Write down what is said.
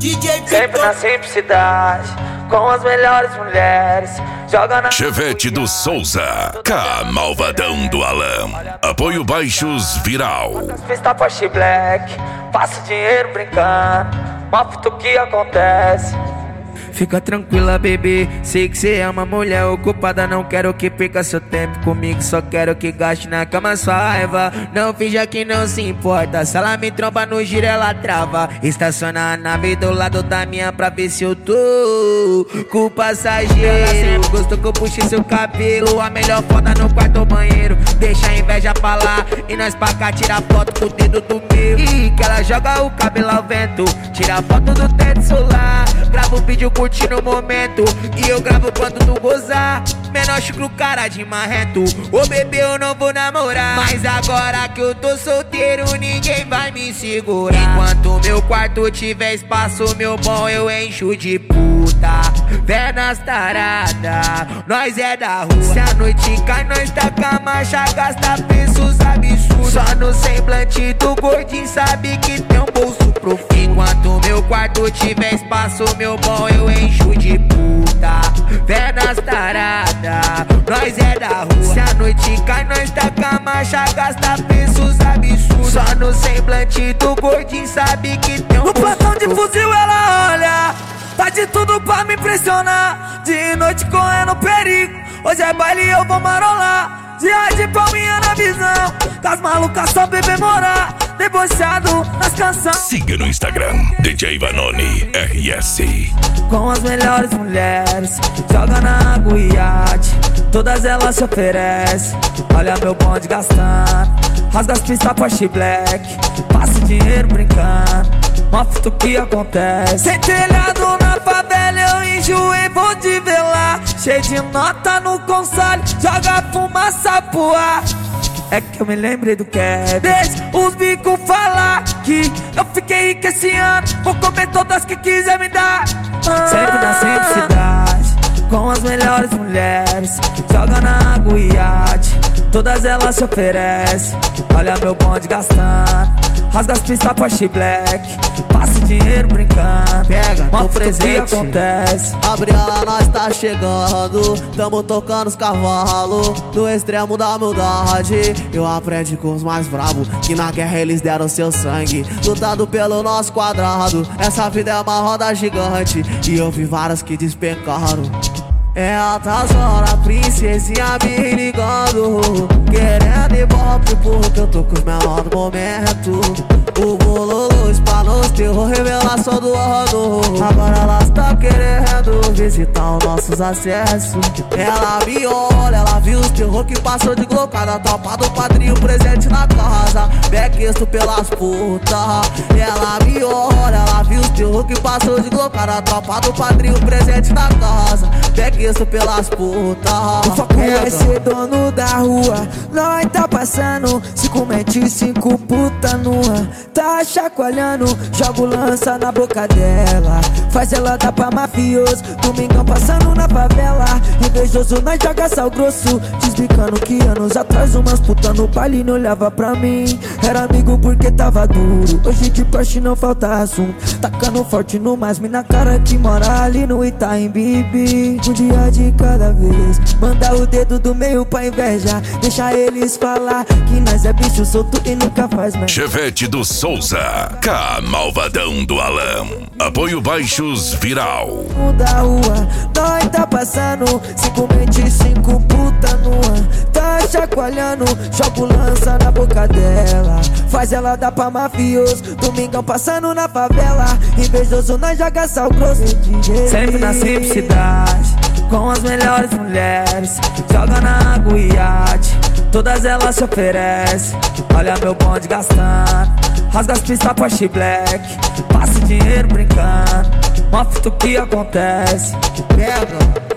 Sempre na simplicidade, com as melhores mulheres. Joga na Chevette do Souza, K Malvadão do Alan. Apoio Baixos Viral. Pista Porsche Black, faço dinheiro brincando, mostra o que acontece. Fica tranquila, bebê, sei que cê é uma mulher ocupada. Não quero que perca seu tempo comigo, só quero que gaste na cama sua raiva. Não finja que não se importa, se ela me tromba no giro ela trava. Estaciona a nave do lado da minha pra ver se eu tô com o passageiro. Gostou que eu puxe seu cabelo, a melhor foda no quarto ou banheiro. Deixa a inveja pra lá e nós pra cá tira foto com o dedo do meu. E que ela joga o cabelo ao vento, tira foto do teto solar. Grava o vídeo curtindo o momento e eu gravo quando tu gozar. Menor chucro cara de marrento, ô bebê eu não vou namorar. Mas agora que eu tô solteiro ninguém vai me segurar. Enquanto meu quarto tiver espaço, meu bom, eu encho de puta. Pernas tarada, nós é da rua. Se a noite cai, nós tá com a marcha, gasta preços absurdos. Só no semblante do gordinho sabe que tem um bolso profundo. Enquanto meu quarto tiver espaço, meu bom, eu encho de puta. Pernas tarada, nós é da rua. Se a noite cai, nós tá com a marcha, gasta preços absurdos. Só no semblante do gordinho sabe que tem um bolso profundo. No platão de fuzil ela olha, tá de tudo pra me impressionar. De noite correndo perigo, hoje é baile eu vou marolar. Dia de palminha na visão, das malucas só bebê morar. Debochado nas canções. Siga no Instagram, DJ Vanoni RS. Com as melhores mulheres, joga na água e iate, todas elas se oferecem. Olha meu bonde gastando, rasga as pistas Porsche Black, passa dinheiro brincando, mostra o que acontece. Sem telhado na favela eu enjoei, vou te ver lá. Cheio de nota no console, joga fumaça pro ar. É que eu me lembrei do Kevin. Deixa os bicos falar que eu fiquei rico esse ano, vou comer todas que quiser me dar. Sempre na simplicidade, com as melhores mulheres, joga na água e iate, todas elas se oferecem. Olha meu bonde gastando, rasga as pistas Porsche Black, passa dinheiro brincando, pega no presente que acontece. Gabriela, nós tá chegando, tamo tocando os cavalos, no extremo da humildade. Eu aprendi com os mais bravos, que na guerra eles deram seu sangue, lutando pelo nosso quadrado. Essa vida é uma roda gigante, e eu vi várias que despencaram. É altas horas, princesinha me ligando, querendo ibope porque eu tô com os menores do momento. O bololô, espanos, terror, revelação do ano. Agora elas tá querendo visitar os nossos acessos. Ela me olha, ela viu os terror que passou de glocada. Tropa do padrinho presente na casa, bequesto pelas putas. Ela me olha, ela viu os terror que passou de glocada. Tropa do padrinho presente na casa, bequesto pelas putas. O foco é ser dono da rua, nós tá passando 5 mente e 5 puta nua. Tá chacoalhando, jogo lança na boca dela, faz ela dar pra mafioso. Domingão passando na favela, invejoso nós joga sal grosso. Desbicando que anos atrás umas puta no baile não olhava pra mim. Era amigo porque tava duro, hoje de Porsche não falta assunto. Tacando forte no mais mina cara que mora ali no Itaim Bibi. Um dia de cada vez, manda o dedo do meio pra inveja, deixa eles falar que nós é bicho solto e nunca faz mais. Chevette do Souza, K Malvadão do Alan. Apoio Baixos Viral. Da rua, nós tá passando 5 mente e 5 puta nua. Tá chacoalhando, jogo lança na boca dela, faz ela dar pra mafioso. Domingão passando na favela, invejoso nós joga sal grosso. Sempre na simplicidade, com as melhores mulheres, joga na água e iate, todas elas se oferecem. Olha meu bonde gastando, rasga as pistas Porsche Black, passa dinheiro brincando, mostra o que acontece. Pega.